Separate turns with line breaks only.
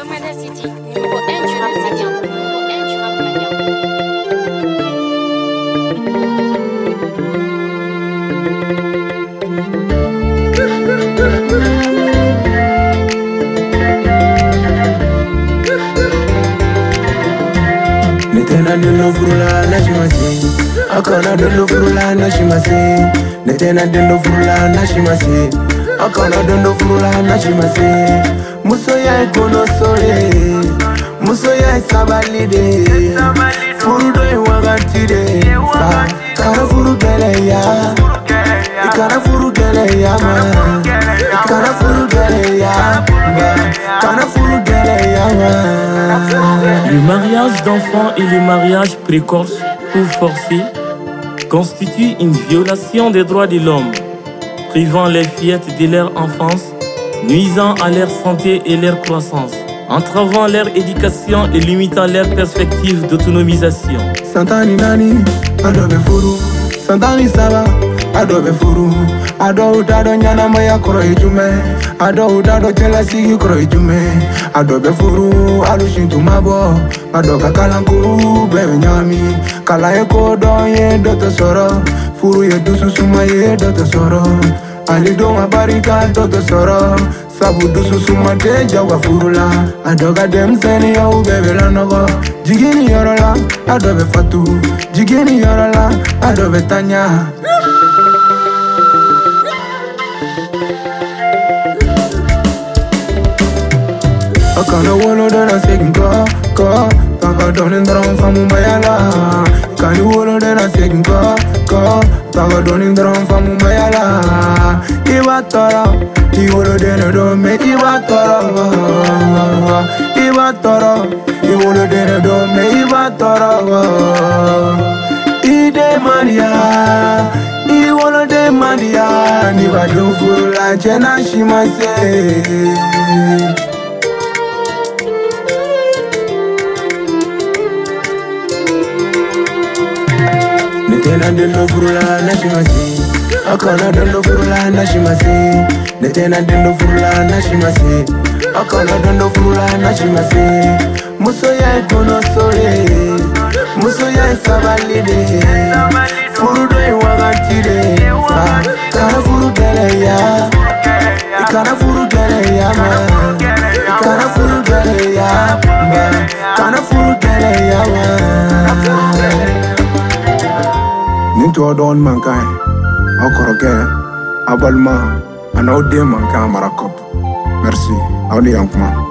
Commander City, numéro 1 du rap médian. Numéro 1 du rap médian.
Netena dendo furula na shimasi, akana dendo furula na shimasi. Netena dendo furula na shimasi, akana dendo furula na shimasi. Muso ya kono sore, muso ya sabalide, furu do wagatire, kana furu gele ya, kana furu gele ya ma, kana furu gele ya, kana furu gele ya ma.
Le mariage d'enfants et le mariage précoce ou forcé constituent une violation des droits de l'homme, privant les fillettes de leur enfance, nuisant à leur santé et leur croissance, entravant leur éducation et limitant leurs perspectives d'autonomisation.
Santani nani, adobe furu, Santani saba, adobe furu, ado udado nyana maya koro ijume, ado udado chelasi koro ijume, adobe furu, alushintu mabo, adoka kalangu bebe nyami, kala eko don ye doto soro, furu ye dusu suma ye doto soro, alido mabarika doto soro, sabu dusu suma te jawa furula, adoga dem seni ya ubebe lanogo, jigini yorola, adobe fatu, jigini yorola, adobe tanya. Akana wolo dena segin ko, taka donin drum famu mayala. Kani wolo dena segin ko, taka donin drum famu mayala. Iba toro, iwolo dena do me iba toro, iba toro, iwolo dena do me iba toro. Ide Maria, iwolo de Maria, ni ba do furula chena shimase. Netena dendo furula na shimasi, akana dendo furula na shimasi. Netena dendo furula na shimasi, akana dendo furula na shimasi. Muso ya kono sore, muso ya sabalide, furu do wagatire, kana furu gele ya, kana furu gele ya ma, kana furu gele ya, kana furu gele ya ma. Nintu odon mankai, akoroke, abalma, anaudé mankai marakop. Merci, audi yankma.